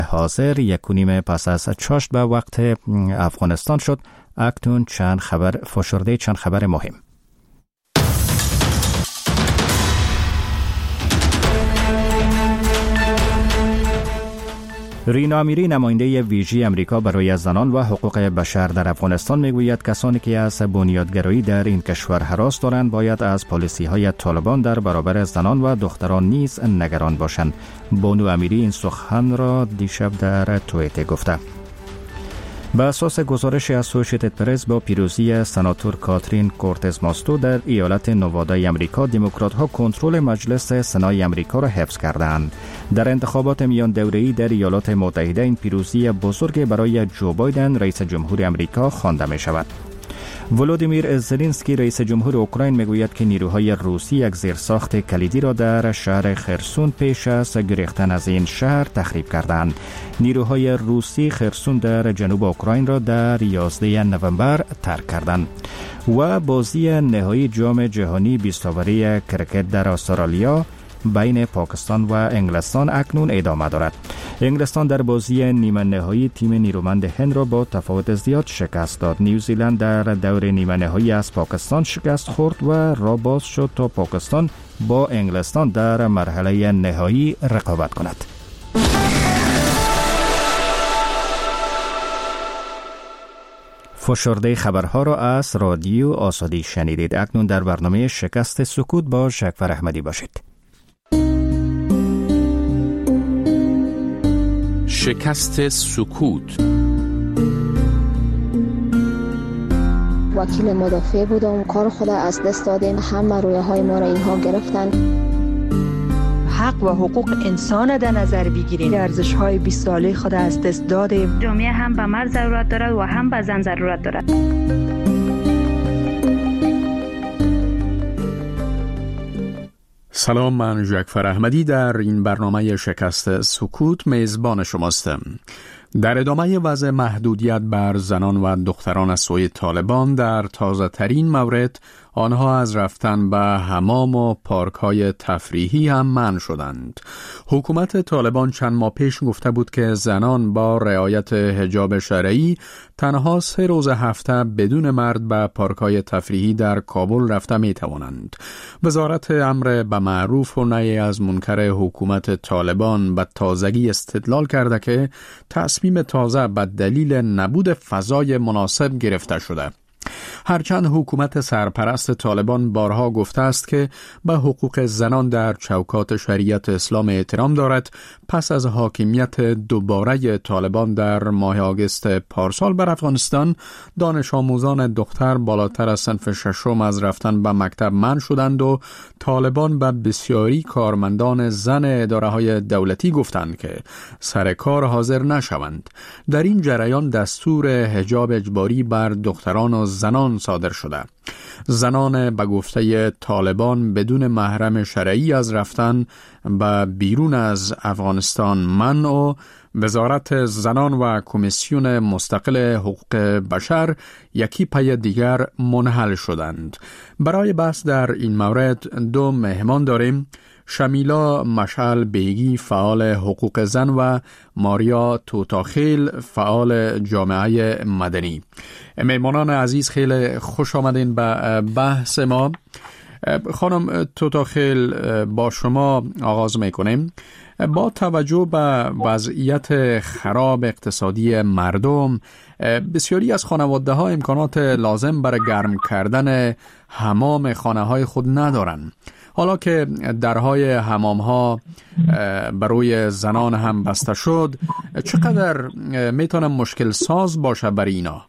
حاضر 1:30 پس از چاشت به وقت افغانستان شد. اکنون چند خبر مهم. رینا امیری نماینده ویژه امریکا برای زنان و حقوق بشر در افغانستان میگوید کسانی که از بنیادگرایی در این کشور هراس دارند باید از پالیسی‌های طالبان در برابر زنان و دختران نیز نگران باشند. بانو امیری این سخن را دیشب در توییتر گفته. به اساس گزارش اسوسییتد پرس با پیروزی سناتور کاترین کورتز ماستو در ایالت نوادای امریکا، دموکرات‌ها کنترل مجلس سنای امریکا را حفظ کردند. در انتخابات میان دوره‌ای در ایالات متحده این پیروزی بزرگ برای جو بایدن رئیس جمهور امریکا خوانده می‌شود. ولودیمیر زلنسکی رئیس جمهور اوکراین میگوید که نیروهای روسی یک زیرساخت کلیدی را در شهر خرسون پیش از گریختن از این شهر تخریب کردند. نیروهای روسی خرسون در جنوب اوکراین را در 11 نوامبر ترک کردند. و بازی نهایی جام جهانی 20 اوری کرکت در استرالیا بین پاکستان و انگلستان اکنون ادامه دارد. انگلستان در بازی نیمه نهایی تیم نیرومند هند را با تفاوت زیاد شکست داد. نیوزیلند در دور نیمه نهایی از پاکستان شکست خورد و راه باز شد تا پاکستان با انگلستان در مرحله نهایی رقابت کند. فشرده خبرها را از رادیو آزادی شنیدید. اکنون در برنامه شکست سکوت با شکفر احمدی باشید. شکست سکوت. وکیل مدافع بودم، کار خود از دست دادیم، همه رویاهای ما را اینها گرفتن. حق و حقوق انسان در نظر بگیریم، ارزش‌های 20 ساله خود از دست دادیم. جامعه هم به مرد ضرورت دارد و هم به زن ضرورت دارد. سلام، من شکفر احمدی در این برنامه شکست سکوت میزبان شماستم. در ادامه وضع محدودیت بر زنان و دختران از سوی طالبان، در تازه ترین مورد آنها از رفتن به حمام و پارک های تفریحی هم منع شدند. حکومت طالبان چند ماه پیش گفته بود که زنان با رعایت حجاب شرعی تنها 3 روز هفته بدون مرد به پارک های تفریحی در کابل رفته می توانند. وزارت امر به معروف و نهی از منکر حکومت طالبان به تازگی استدلال کرده که تصمیم تازه به دلیل نبود فضای مناسب گرفته شده. هرچند حکومت سرپرست طالبان بارها گفته است که به حقوق زنان در چوکات شریعت اسلام احترام دارد، پس از حاکمیت دوباره طالبان در ماه آگوست پارسال بر افغانستان، دانش آموزان دختر بالاتر از صنف 6 از رفتن به مکتب منع شدند و طالبان به بسیاری کارمندان زن اداره‌های دولتی گفتند که سر کار حاضر نشوند. در این جریان دستور حجاب اجباری بر دختران و زنان صادر شده. زنان به گفته طالبان بدون محرم شرعی از رفتن به بیرون از افغانستان منع و وزارت زنان و کمیسیون مستقل حقوق بشر یکی پی دیگر منحل شدند. برای بحث در این مورد 2 مهمان داریم: شمیلا مشعل بیگی، فعال حقوق زن، و ماریا توتاخیل، فعال جامعه مدنی. مهمانان عزیز، خیلی خوش آمدین به بحث ما. خانم توتاخیل، با شما آغاز میکنیم. با توجه به وضعیت خراب اقتصادی مردم، بسیاری از خانواده ها امکانات لازم برای گرم کردن حمام خانه های خود ندارند. حالا که درهای حمام ها برای زنان هم بسته شد، چقدر میتونه مشکل ساز باشه برای اینا؟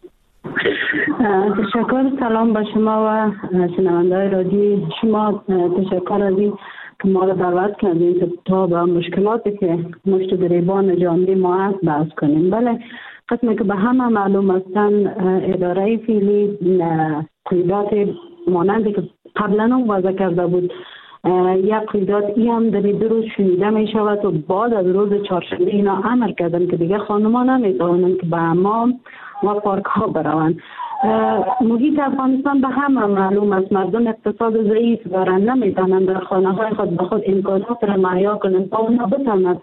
تشکر. سلام به شما و شنونده‌های رادیو شما. تشکر از این که ما را دعوت کردین تا به مشکلاتی که مشت گریبان جامعه ما هست بحث کنیم. بله، قسمی که به همه معلوم هستن، اداره فعلی قیدات مانندی که قبلا هم وضع کرده بود، یک قیدات ای هم در 2 روز شنیده می شود و بعد از روز چهارشنبه اینا امر کردن که دیگه خانمان نمیتوانند که به حمام و پارک ها بروند. محیط افغانستان به همه معلوم است، مردم اقتصاد ضعیف دارند، نمیتوانند در خانه های خود به خود امکانات را مهیا کنند تا اونا بتوانند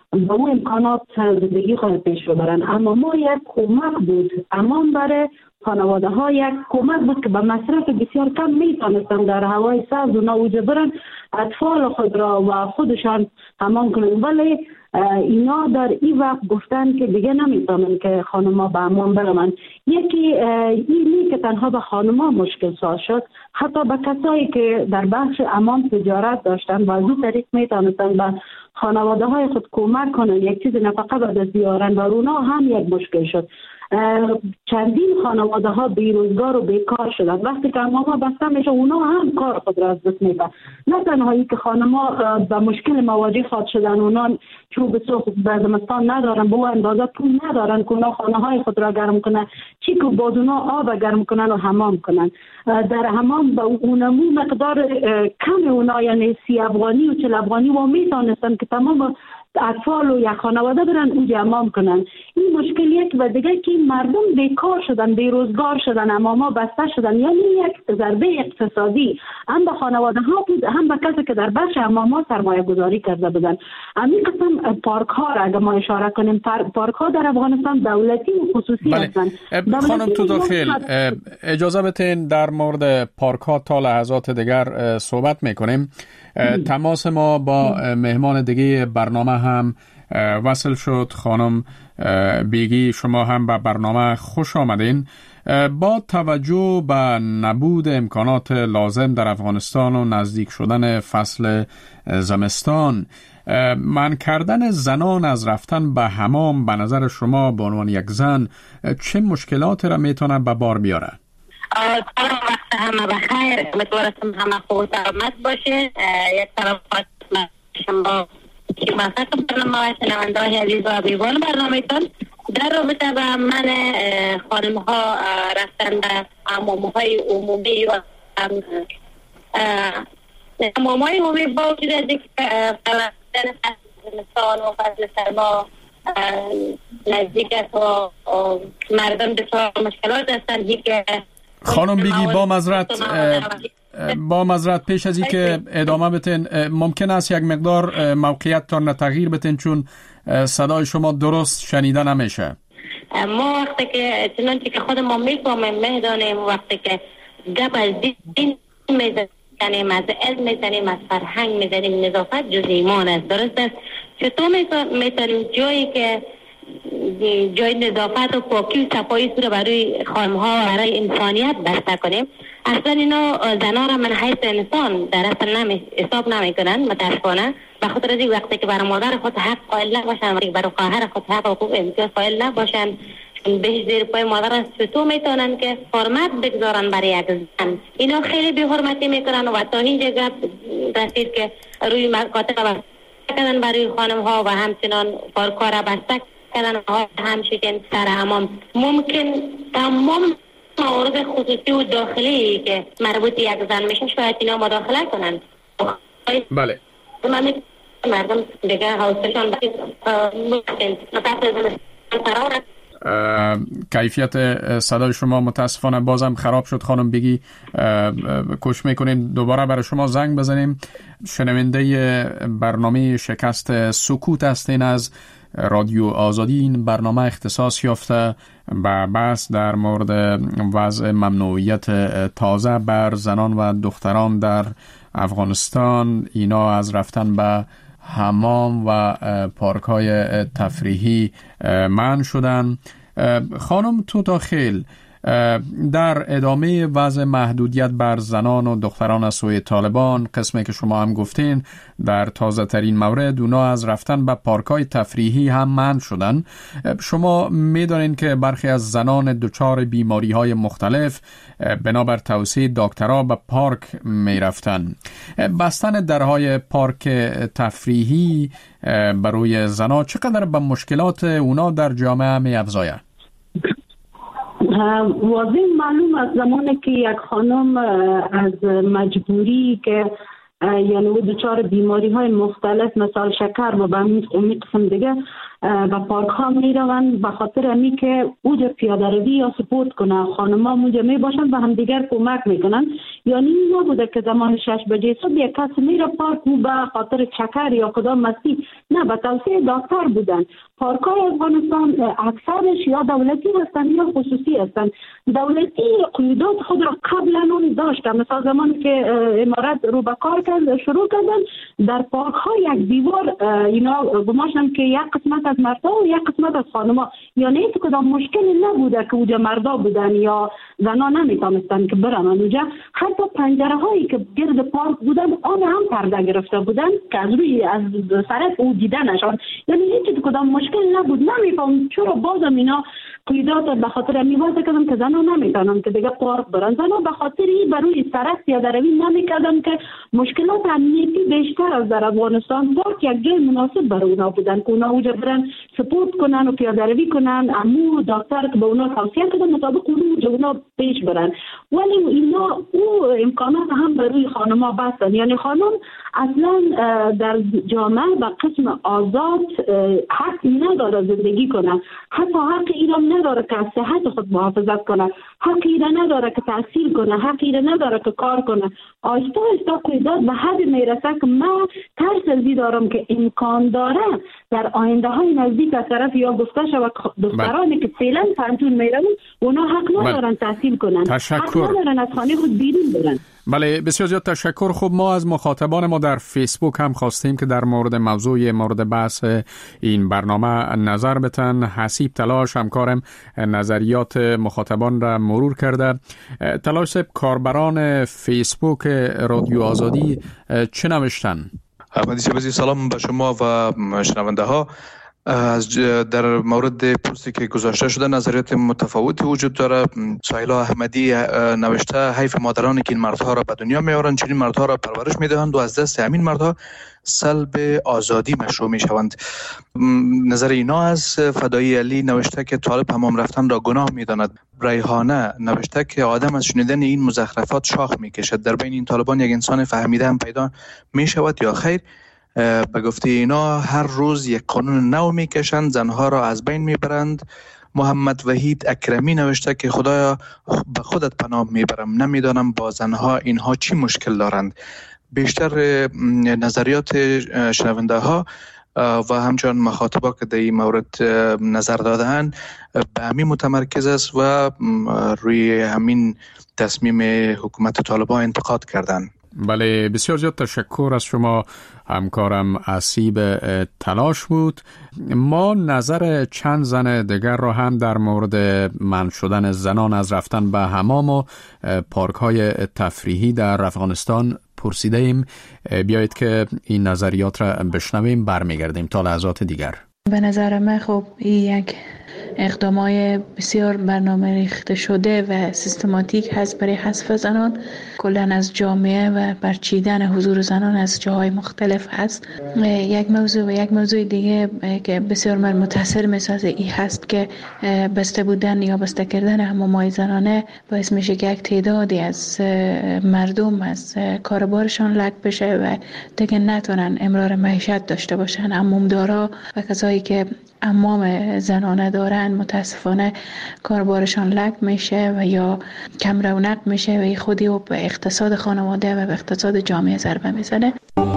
با اون امکانات زندگی خود پیش ببرن. اما ما یک کمک بود، امان برای خانواده ها یک کمک بود که به مصرف بسیار کم میتونستن در هوای سرد و نوجه برن اطفال خود را و خودشان امان کنن، ولی اینا در این وقت گفتن که دیگه نمیتونن که خانما به امان برن. یکی اینی که تنها به خانما مشکل ساز شد، حتی به کسایی که در بخش امان تجارت داشتن و از این طریق میتونستن به خانواده های خود کمک کنن، یک چیز نفقه به دست بیارن و اونا هم یک مشکل شد. چندین خانواده ها بیروزگار و بیکار شدن. وقتی که امام‌ها بسته میشه اونا هم کار خود را از دست میدن. نه تنها این که خانم‌ها به مشکل مواجه خود شدن، اونا چوب سوخت به زمستان ندارن، به اندازه پول ندارن که اونا خانه های خود را گرم کنن، چی که با اونا آب گرم کنن و حمام کنن. در حمام به اونمو مقدار کم اونا، یعنی 30 افغانی و 40 افغانی و میتونستن که تمام اطفال و یک خانواده برن اونجا حمام کنن. این مشکلیه و دیگه که مردم بیکار شدن، بیروزگار شدن، اماما بسته شدن، یعنی یک ضربه اقتصادی هم به خانواده ها بود، هم به کسی که در بخش اماما سرمایه گذاری کرده بودن. همین قسم پارک ها را اگه ما اشاره کنیم، پارک ها در افغانستان دولتی و خصوصی هستند. خانم تو داخل اجازه بتین در مورد پارک ها تا لحظات دیگر صحبت میکنیم. تماس ما با مهمان دیگه برنامه هم وصل شد. خانم بیگی، شما هم به برنامه خوش آمدین. با توجه به نبود امکانات لازم در افغانستان و نزدیک شدن فصل زمستان، منع کردن زنان از رفتن به حمام به نظر شما به عنوان یک زن چه مشکلاتی را میتونه به بار بیاره؟ وقت همه بخیر، امیدوارم همه خوب سلامت باشه. یک طرف شما که مثلا برنامه شنونده های عزیز و حبیبان برنامه‌تان در رابطه با من خانم ها رفتن به حمام های عمومی و حمام های عمومی با وجود از اینکه فصل زمستان و فصل سرما نزدیک است و مردم بسیار مشکلات هستند. که خانم بیگی با معذرت پیش از این که ادامه بتین، ممکن است یک مقدار موقعیت تان تغییر بتین چون صدای شما درست شنیده نمیشه. ما وقتی که چنانچه که خود ما میفهمیم میدانیم، وقتی که گپ از دین میزنیم، از علم میزنیم، از فرهنگ میزنیم، نظافت جز ایمان است. درست است؟ چطور میتونیم جایی که جای نظافت و پاکی و صفایی رو برای خانم‌ها و برای انسانیت بسته کنیم؟ اصلا اینا زنا را من حیث انسان در اصل حساب نمیکنن متاسفانه. به خاطر از این وقتی که برای مادر خود حق قائل نباشن و برای خواهر خود حق و حقوق امتیاز قائل نباشن، بهش زیر پای مادر است، چطور میتونن که حرمت بگذارن برای یک زن؟ اینا خیلی بی حرمتی میکنن و تا اینجا گپ رسید که روی مکاتب کردن برای خانم ها و همچنان پارک‌ها را بسته کردن و همچنین سر حمام. ممکن تمام موارد خصوصی و داخلی که مربوط یک زن میشه شاید اینا مداخله کنن. بله. مردم دیگه حوصله‌شان کیفیت صدای شما متاسفانه بازم خراب شد. خانم بگی کوشش میکنیم دوباره برای شما زنگ بزنیم. شنونده برنامه شکست سکوت هستین از رادیو آزادی. این برنامه اختصاص یافته به بحث در مورد وضع ممنوعیت تازه بر زنان و دختران در افغانستان. اینا از رفتن به حمام و پارک‌های تفریحی منع شدن. خانم توتاخیل، در ادامه وضع محدودیت بر زنان و دختران از سوی طالبان، قسمی که شما هم گفتین در تازه ترین مورد اونا از رفتن به پارک‌های تفریحی هم منع شدن. شما میدانین که برخی از زنان دچار بیماری‌های مختلف بنابر توصیه دکترها به پارک میرفتن. بستن درهای پارک تفریحی برای زنان چقدر به مشکلات اونا در جامعه می‌افزاید؟ واضح معلوم از زمانی که یک خانم از مجبوری که یعنی دچار بیماری های مختلف مثل شکر و به این قسم دیگه و پارک ها می روند به خاطر امی که اوج پیاده روی یا سپورت کنه. خانما اونجا می باشند و هم دیگر کمک میکنن. یعنی نبوده که زمان 6 بجه صبح یک کس میره پارک و به خاطر چکر یا کدام مستی، نه، به توصیه دکتر بودن. پارک های افغانستان اکثرش یا دولتی هستند یا خصوصی هستند. دولتی قیودات خود را قبلا اون داشتن، مثلا زمانی که امارات رو به کار شروع کردن در پارک ها یک دیوار اینا گماشتن که یک قسمت از مردا و یک قسمت از خانما، یعنی هیچ کدام مشکلی نبوده که اونجا مردا بودن یا زنا نمیتونستن که برن اونجا. حتی پنجره هایی که گرد پارک بودن آن هم پرده گرفته بودن که از روی از سرک او دیدنشان، یعنی هیچ کدام مشکل نبود. نمیفهم چرا بازم اینا قیودات به خاطر میوازه کردن که زنا نمیتونن که دیگه پارک برن. زنا به خاطر این بروی سرک پیاده روی نمیکردن که مشکلات امنیتی بیشتر از در افغانستان. پارک یک جای مناسب برای اونا بودن که اونا اونجا برن سپورت کنن و پیاده روی کنن. امو دکتر که به اونا توصیه کردن مطابق اونا پیش برن. ولی اینا او امکانات هم برای خانما بستن. یعنی خانم اصلا در جامعه به قسم آزاد حق نداره زندگی کنه، حتی حق ایران نداره که از صحت خود محافظت کنه، حق ایران نداره که تحصیل کنه، حق ایران نداره که کار کنه. آهسته آهسته قیودات به حد میرسه که من ترس ازی دارم که امکان داره در آینده های نزدیک از طرف یا گفته شود دخترانی که فعلا پنجون میرن اونا حق ندارن تحصیل کنن، حق ندارن از خانه خود بیرون برن. بله، بسیار زیاد تشکر. خب ما از مخاطبان ما در فیسبوک هم خواستیم که در مورد موضوع مورد بحث این برنامه نظر بدن. حسیب تلاش همکارم نظریات مخاطبان را مرور کرده. تلاش صاحب، کاربران فیسبوک رادیو آزادی چه نوشتن؟ احمدی شبازی، سلام به شما و شنونده ها. در مورد پستی که گذاشته شده نظریات متفاوتی وجود داره. سهیلا احمدی نوشته حیف مادرانی که این مردها را به دنیا میارن، چنین مردها را پرورش میدهند و از دست همین مردها سلب آزادی مشروع میشوند. نظر اینا از فدایی علی نوشته که طالب حمام رفتن را گناه میداند. ریحانه نوشته که آدم از شنیدن این مزخرفات شاخ میکشد. در بین این طالبان یک انسان فهمیده هم پیدا میشود یا خیر؟ به گفته اینا هر روز یک قانون نو میکشند، زنها را از بین میبرند. محمد وحید اکرمی نوشته که خدایا به خودت پناه میبرم، نمیدانم با زنها اینها چی مشکل دارند. بیشتر نظریات شنونده ها و همچنان مخاطبا که در این مورد نظر دادن به همین متمرکز است و روی همین تصمیم حکومت طالبان انتقاد کردند. بله، بسیار زیاد تشکر از شما. همکارم اسیب تلاش بود. ما نظر چند زن دیگر را هم در مورد منع شدن زنان از رفتن به حمام و پارک های تفریحی در افغانستان پرسیده ایم. بیایید که این نظریات را بشنویم، برمیگردیم تا لحظات دیگر. به نظر من خب این یک اقدامای بسیار برنامه ریخته شده و سیستماتیک هست برای حذف زنان کلاً از جامعه و برچیدن حضور زنان از جاهای مختلف هست. یک موضوع و یک موضوع دیگه که بسیار من متاثر میسازه این هست که بسته بودن یا بسته کردن حمام‌های زنانه باعث میشه که یک تعدادی از مردم از کاربارشان لک بشه و دیگه نتونن امرار معیشت داشته باشن. حمامدارا و کسایی که حمام زنانه دارن متاسفانه کاربارشان لک میشه و یا کم رونق میشه و خودی و به اقتصاد خانواده و به اقتصاد جامعه ضربه میزنه.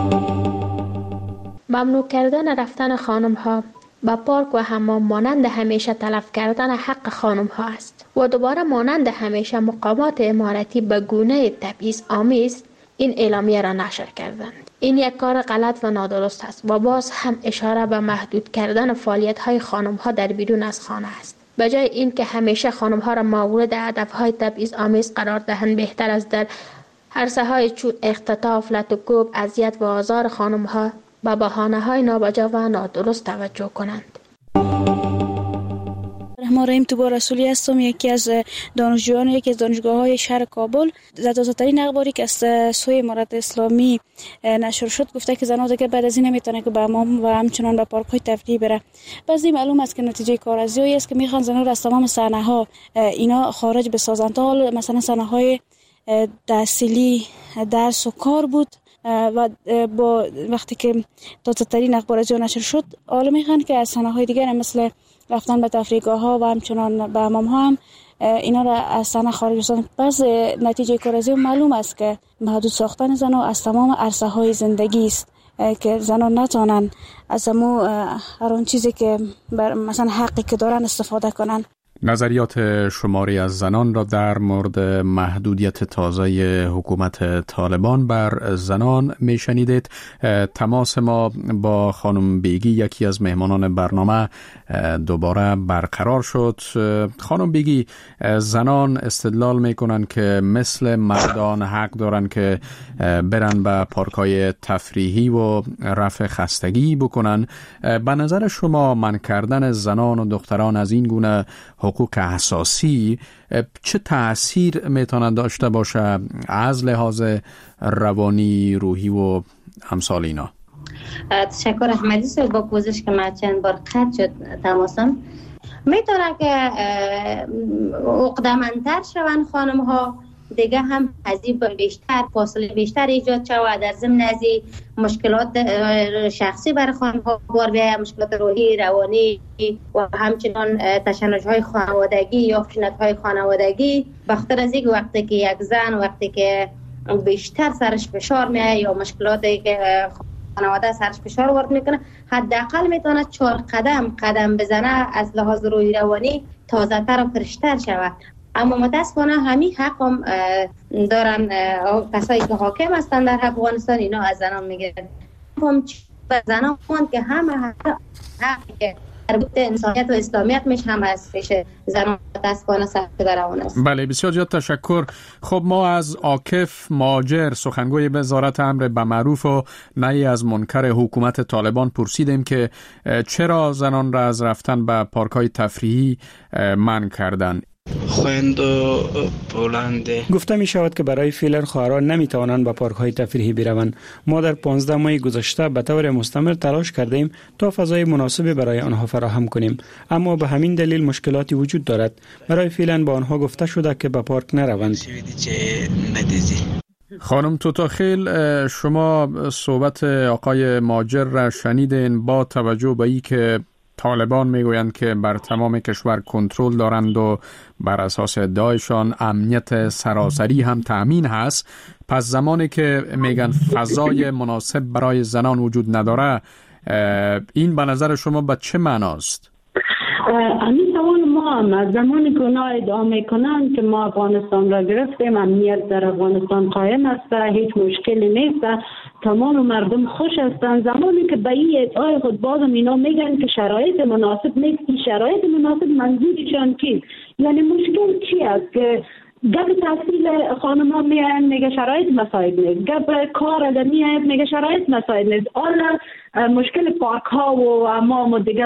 ممنوع کردن رفتن خانم ها به پارک و حمام مانند همیشه تلف کردن حق خانم ها است و دوباره مانند همیشه مقامات امارتی به گونه تبعیض آمیز این اعلامیه را نشر کردند. این یک کار غلط و نادرست است و باز هم اشاره به محدود کردن فعالیت های خانم ها در بیرون از خانه است. به جای این که همیشه خانم ها را مورد هدف های تبعیض آمیز قرار دهند، بهتر است در عرصه های چون اختطاف، لط و کوب، اذیت و آزار خانم ها به بهانه های نابجا و نادرست توجه کنند. ما رحیم توبا رسولی هستم، یکی از دانشجویان یکی از دانشگاه‌های شهر کابل. تازه‌ترین اخباری که از سوی امارت اسلامی نشر شد گفته که زنان دیگه بعد از این نمیتونه که به حمام و همچنان به پارک‌های تفریحی بره. بعضی معلوم است که نتیجه کارآزمایی است که میخوان زنان را از تمام صحنه‌ها اینا خارج بسازند. تا حالا مثلا صحنه‌های تحصیلی، درس و کار بود و با وقتی که تازه ترین اخبار از نشر شد حالا میخوان که از صحنه‌های دیگر مثل رفتن به تفریحگاه‌ها و همچنان به حمام‌ها هم اینا را از صحنه خارج بسازن. پس نتیجه کار از این معلوم است که محدود ساختن زنان از تمام عرصه‌های زندگی است که زنان نتوانند از هر اون چیزی که مثلا حقی که دارن استفاده کنن. نظریات شماری از زنان را در مورد محدودیت تازه حکومت طالبان بر زنان می شنیدید. تماس ما با خانم بیگی، یکی از مهمانان برنامه، دوباره برقرار شد. خانم بیگی، زنان استدلال می کنند که مثل مردان حق دارن که برن به پارک‌های تفریحی و رفع خستگی بکنن. به نظر شما منع کردن زنان و دختران از این گونه حقوق اساسی چه تأثیر میتواند داشته باشه از لحاظ روانی، روحی و امثال اینا؟ تشکر احمدی صاحب. با پوزش که من چند بار قطع شد تماسم، میتونه که عقده‌مندتر شون خانم ها، دیگه هم حزیب بیشتر، فاصله بیشتر ایجاد شود، در ضمن از مشکلات شخصی برای خانم ها بار بیاید، مشکلات روحی، روانی و همچنان تشنج‌های خانوادگی یا خشونت‌های خانوادگی. بخاطر از اینکه وقتی که یک زن وقتی که بیشتر سرش فشار میاد یا مشکلاتی که خانواده سرش فشار وارد میکنه، حداقل میتونه 4 قدم بزنه از لحاظ روحی روانی تازه‌تر و فرشتر شود. اما متاسفانه همین حق هم دارن کسایی که حاکم هستن در افغانستان، اینا از زنان میگیرن. هم زنان که همه حقی که مربوط انسانیت و اسلامیت میشه هم از پیش زنان متاسفانه سخت روان است. بله، بسیار زیاد تشکر. خب ما از عاکف ماجر، سخنگوی وزارت امر به معروف و نهی از منکر حکومت طالبان پرسیدیم که چرا زنان را از رفتن به پارک‌های تفریحی منع کردن. گفته می شود که برای فعلا خواهران نمی توانند به پارک های تفریحی بروند. ما در 15 ماه گذشته به طور مستمر تلاش کردیم تا فضای مناسب برای آنها فراهم کنیم، اما به همین دلیل مشکلاتی وجود دارد. برای فعلا با آنها گفته شده که به پارک نروند. خانم توتاخیل، شما صحبت آقای ماجر را شنیدین. با توجه به این که طالبان میگویند که بر تمام کشور کنترل دارند و بر اساس ادعایشان امنیت سراسری هم تأمین هست، پس زمانی که میگن فضای مناسب برای زنان وجود نداره، این به نظر شما به چه معناست؟ همین سوال ما هم از زمانی که اونا ادعا میکنن که ما افغانستان را گرفتیم، امنیت در افغانستان قائم است، هیچ مشکلی نیست، تمام مردم خوش هستند، زمانی که به این ادعای خود بازم اینا میگن که شرایط مناسب نیست، شرایط مناسب منظورشان چیست؟ یعنی مشکل چی است که گپ تحصیل خانم ها میاین میگه شرایط مساعد نیست، گپ کار اگر میاید میگه شرایط مساعد نیست، حالا مشکل پارک ها و حمام و دیگه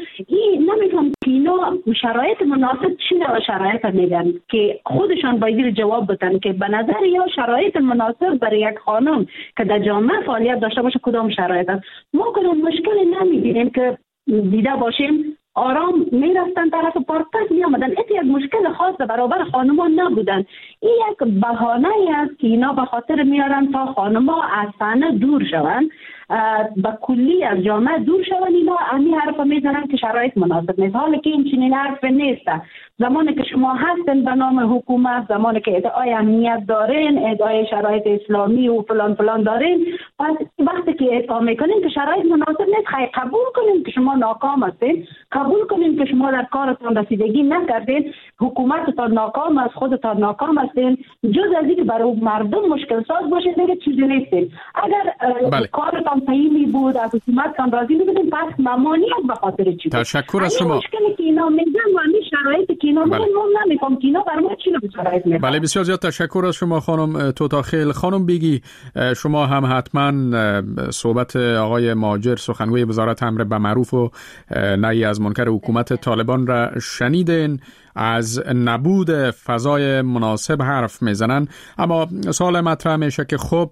این نمیفهم که اینا شرایط مناسب چی و شرایط میگن که خودشان باید جواب بدن که به نظر یا شرایط مناسب برای یک خانم که در جامعه فعالیت داشته باشه کدام شرایط است. ما کدام مشکلی نمیبینیم که دیده باشیم آرام میرفتن طرف پارک می آمدن. این یک مشکل خاص برابر خانمان نبودن. این یک بهانه است که اینا به خاطر میارن تا خانما از صحنه دور شوند، با کلی از جامعه دور شوند. اینا همین حرف میزنن که شرایط مناسب نیست، حالا که این چنین حرف نیست. زمانی که شما هستن به نام حکومت، زمانی که ادعای امنیت دارین، ادعای شرایط اسلامی و فلان فلان دارین، پس وقتی که ادعا میکنین که شرایط مناسب نیست، خیلی قبول کنین که شما ناکام هستین، قبول کنین که شما در کارتان رسیدگی نکردین، حکومتتان ناکام است، خودتان ناکام هستین، جز از اینکه برای مردم مشکل ساز باشه دیگه چیزی نیستین. اگر کارتان صحیح بود، از حکومتتان راضی بودین، پس ممانعت به خاطر چی بود؟ تشکر از شما. مشکلی که اینا میگن و همین شرایطی که اینا میگن ما نمیفهم که اینا برای ما چی شرایط میگن. بله، بسیار زیاد تشکر از شما خانم توتاخیل. خانم بیگی، شما هم حتما صحبت آقای ماجر، سخنگوی وزارت امر به معروف و نهی از منکر حکومت طالبان را شنیدین. از نبود فضای مناسب حرف میزنن، اما سوال مطرح میشه که خب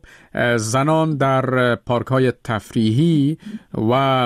زنان در پارک‌های تفریحی و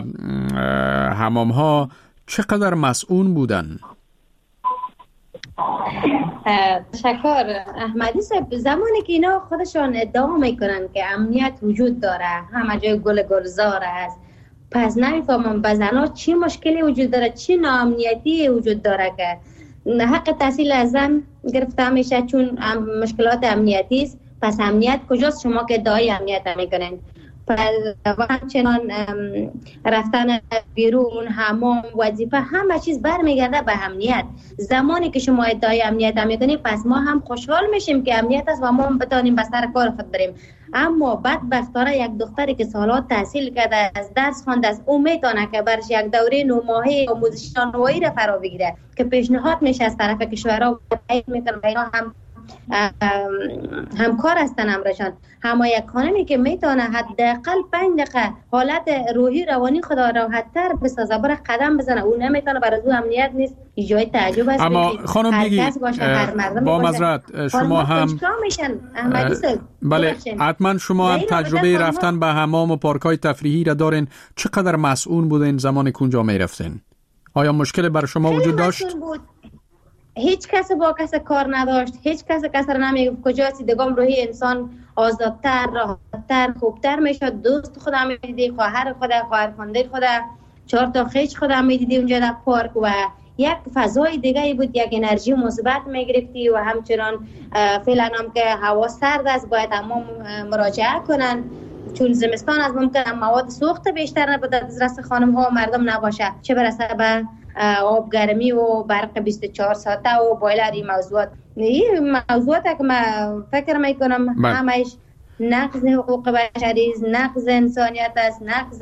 حمام‌ها چقدر مسئول بودن؟ تشکر احمدی صاحب. زمانی که اینا خودشان ادعا میکنن که امنیت وجود داره، همه جای گلزار است، پس نمیفهمم به زنها چی مشکلی وجود داره، چی ناامنیتی وجود داره که حق تحصیل از زن گرفته میشه چون مشکلات امنیتی است. پس امنیت کجاست شما که ادعای امنیت میکنین؟ و همچنان رفتن بیرون، حمام، وظیفه، همه چیز برمیگرده به امنیت. زمانی که شما ادعای امنیت میکنید پس ما هم خوشحال میشیم که امنیت است و ما هم بتانیم به سر کار خود بریم. اما بدبختانه یک دختری که سالات تحصیل کرده، از درس خوانده است، او میتونه که برش یک دوره 9 ماهه آموزش راهنمایی را فرا بگیره که پیشنهاد میشه از طرف کشورها میکنه و اینا هم همکار هستن امرشان. اما یک خانمی که میتونه حداقل 5 دقیقه حالت روحی روانی خدا راحت‌تر بسازه، بره قدم بزنه، او نمیتونه، برای او امنیت نیست، جای تعجب است. اما خانم بگی با معذرت شما هم بله حتما شما هم تجربه رفتن به حمام و پارک‌های تفریحی را دارین. چقدر مسئول بودین زمانی که اونجا میرفتین؟ آیا مشکل بر شما وجود داشت؟ هیچ کس با کس کار نداشت، هیچ کس را نمیگفت کجاست. دگام روحی انسان آزادتر، راحتتر، خوبتر میشد. دوست خودم میدیدی، خواهر خانده خودم، 4 تا خیش خودم میدیدی اونجا در پارک و یک فضای دیگه بود، یک انرژی مثبت میگرفتی. و همچنان فعلا هم که هوا سرد است باید تمام مراجعه کنن چون زمستان از ممکن مواد سوخت بیشتر نبوده دسترس خانم ها و مردم نباشه، چه برسه به آب گرمی و برق 24 ساعته و بایلر. این موضوعات که من فکر میکنم همش نقض حقوق بشری است، نقض انسانیت است، نقض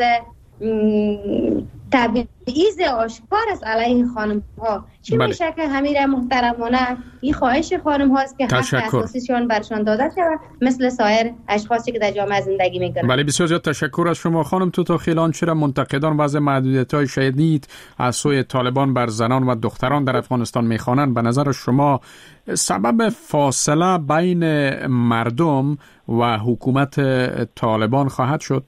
تبعیض آشکار است علیه خانم ها. چی میشه که همین محترمانه این خواهش خانم هاست که حق اساسیشون برشان داده شود مثل سایر اشخاصی که در جامعه زندگی میکنن. بله بسیار زیاد تشکر از شما خانم توتاخیلان. چرا منتقدان وضع محدودیت‌های شدید از سوی طالبان بر زنان و دختران در افغانستان میخوانند؟ به نظر شما سبب فاصله بین مردم و حکومت طالبان خواهد شد؟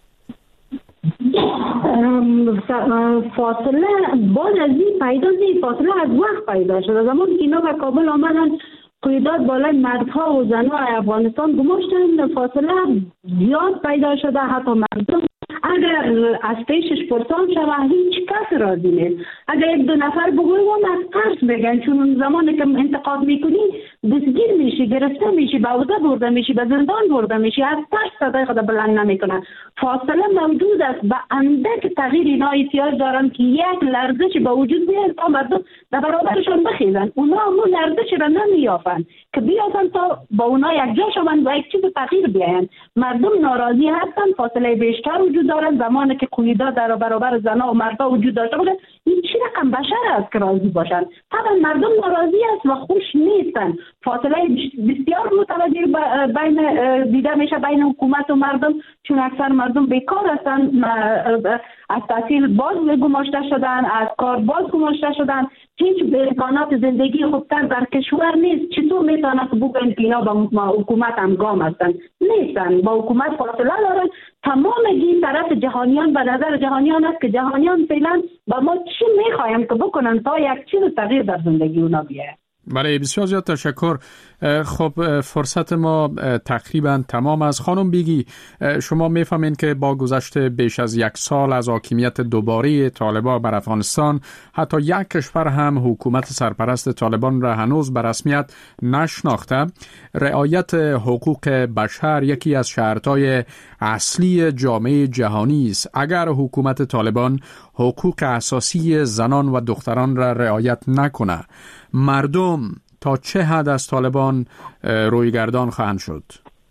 فاصله باز از این پیدا نیست، فاصله از وقت پیدا شده. زمانی که اینا به کابل آمدن قیادات بالای مردها و زنهای افغانستان گماشتن، فاصله زیاد پیدا شده. حتی مردم اگر از پیشش پرسان شود هیچ کس راضی نیست. اگر 1-2 نفر بگویم از ترس بگن، چون زمانی که انتقاد میکنی دستگیر میشی، گرفته میشی، به عوضه برده میشی، به زندان برده میشی، از ترس صدای خود بلند نمیکنن. فاصله موجود است. به اندک تغییر اینا احتیاج دارن که یک لرزش به وجود بیاد تا مردم در برابرشان بخیزن. اونا همون لرزش را نمیافن که بیافن تا با اونا یک جا شوند و یک چیز تغییر بیاین. مردم ناراضی هستن، فاصله بیشتر وجود دارن. زمانی که قیادات در برابر زنها و مردها وجود داشته باشه این چی رقم بشر است که راضی باشن؟ طبعا مردم ناراضی است و خوش نیستن. فاصله بسیار متوجه بین دیده میشه بین حکومت و مردم، چون اکثر مردم بیکار هستن، از تحصیل باز گماشته شدن، از کار باز گماشته شدن، هیچ امکانات زندگی خوبتر در کشور نیست. چطور میتونه که بگن که اینا با حکومت همگام هستن؟ نیستن، با حکومت فاصله دارن. تمام این طرف جهانیان به نظر جهانیان است که جهانیان فعلا با ما چی میخوایم که بکنن تا یک چیز تغییر در زندگی اونا بیاید. بله بسیار زیاد تشکر. خب فرصت ما تقریبا تمام است. خانم بیگی شما میفهمین که با گذشت بیش از 1 سال از حاکمیت دوباره طالبان بر افغانستان حتی یک کشور هم حکومت سرپرست طالبان را هنوز به رسمیت نشناخته. رعایت حقوق بشر یکی از شرطهای اصلی جامعه جهانی است. اگر حکومت طالبان حقوق اساسی زنان و دختران را رعایت نکنه، مردم تا چه حد از طالبان رویگردان خواهند شد؟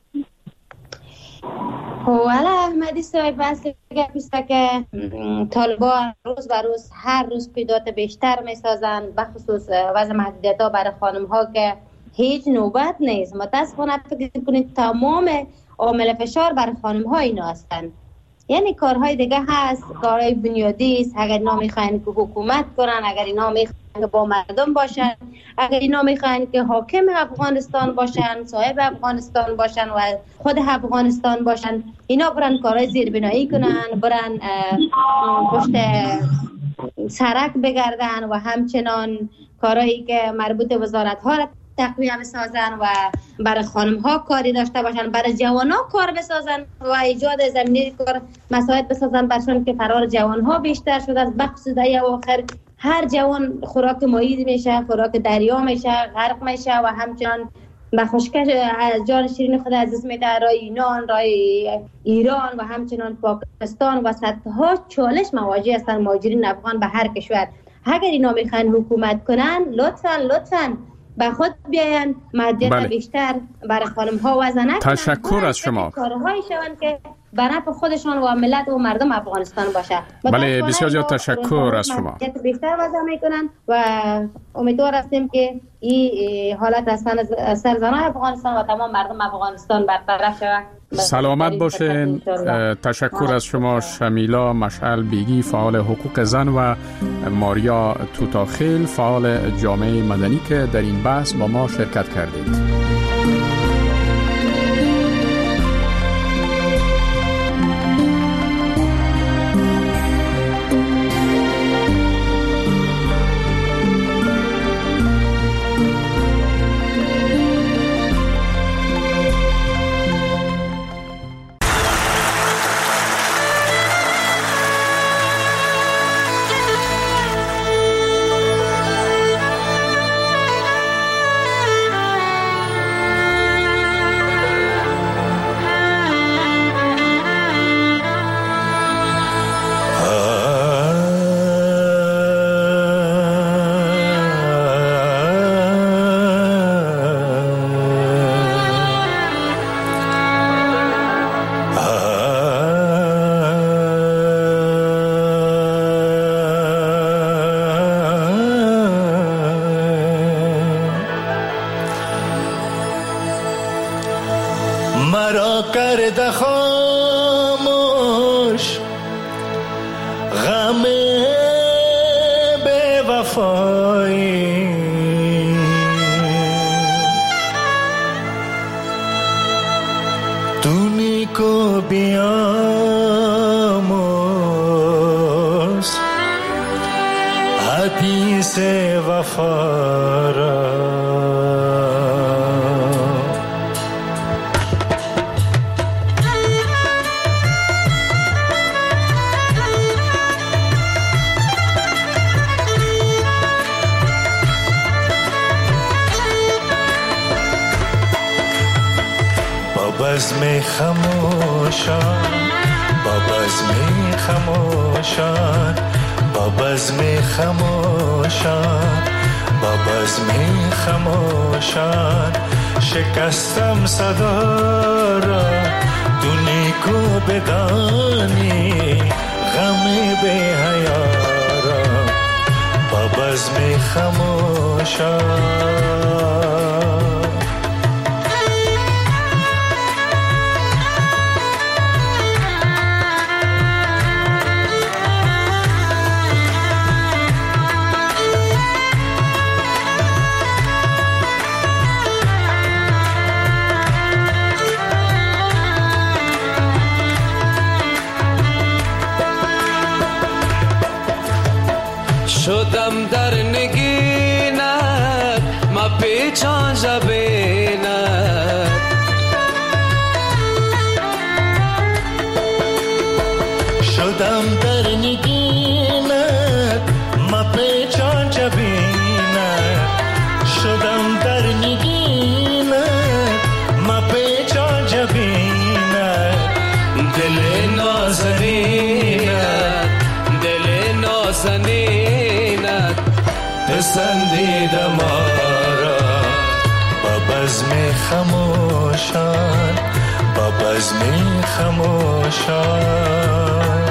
والا احمدی صاحب بس گفته که طالبان روز به روز هر روز قیادات بیشتر میسازن، بخصوص وضع محدودیت‌ها برای خانم ها که هیچ نوبت نیست. متاسفانه فکر کنید تمام عامل فشار برای خانم ها اینا هستن. یعنی کارهای دیگه هست، کارهای بنیادی است. اگر اینا میخواین که حکومت کنن، اگر اینا میخواین که با مردم باشن، اگر اینا میخواین که حاکم افغانستان باشن، صاحب افغانستان باشن و خود افغانستان باشن، اینا برن کارهای زیربنایی کنن، برن پشت سرک بگردن و همچنان کارهایی که مربوط وزارت ها را تقویه بسازن و برای خانم ها کاری داشته باشن، برای جوان ها کار بسازن و ایجاد زمینه کار مساعد بسازن برشان که فرار جوان ها بیشتر شده است. بخصوص در آخر هر جوان خوراک مایع میشه، خوراک دریا میشه، غرق میشه و همچنان به خشکش جان شیرین خود عزیز میده. رای یونان، رای ایران و همچنان پاکستان و صدها چالش مواجه هستند مهاجرین افغان به هر کشور. اگر اینا میخوان حکومت کنن لطفاً به خود بیاین، مدیت بیشتر برای خانم ها وزنه. تشکر از شما. کارهایی شوند که به نفع خودشان و ملت و مردم افغانستان باشه. بله، بسیار زیاد تشکر از شما. بیشتر وضع میکنن و امیدوار هستیم که این حالت از سر زنان افغانستان و تمام مردم افغانستان برطرف شود. سلامت باشین. تشکر از شما شمیلا مشعل بیگی، فعال حقوق زن، و ماریا توتاخیل، فعال جامعه مدنی که در این بحث با ما شرکت کردید. مرا کرده خاموش غم بے وفایی، تو نیکو بیاموز حدیث وفا را. بزم خموشان، با بزم خموشان، با بزم خموشان، با بزم خموشان، شکستم صدا را تو نیکو بدانی غم بی حیا را. با بزم خموشان، شدم در نگینت ما پیچان جبینت، شدم در نگینت ما پیچان جبینت، شدم در نگینت ما پیچان جبینت، دل نازنینت دل نازنینت پسندید ما را. با بزم خموشان، با بزم خموشان،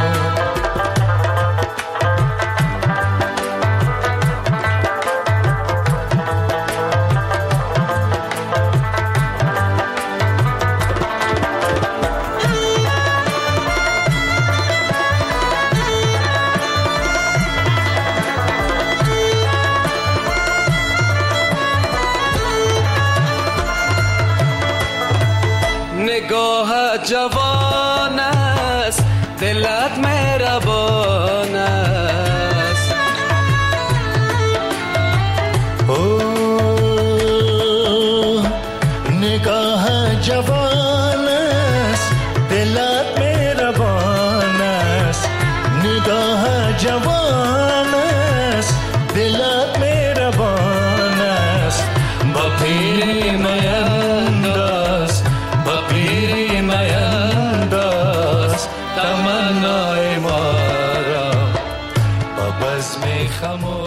نگاه جوان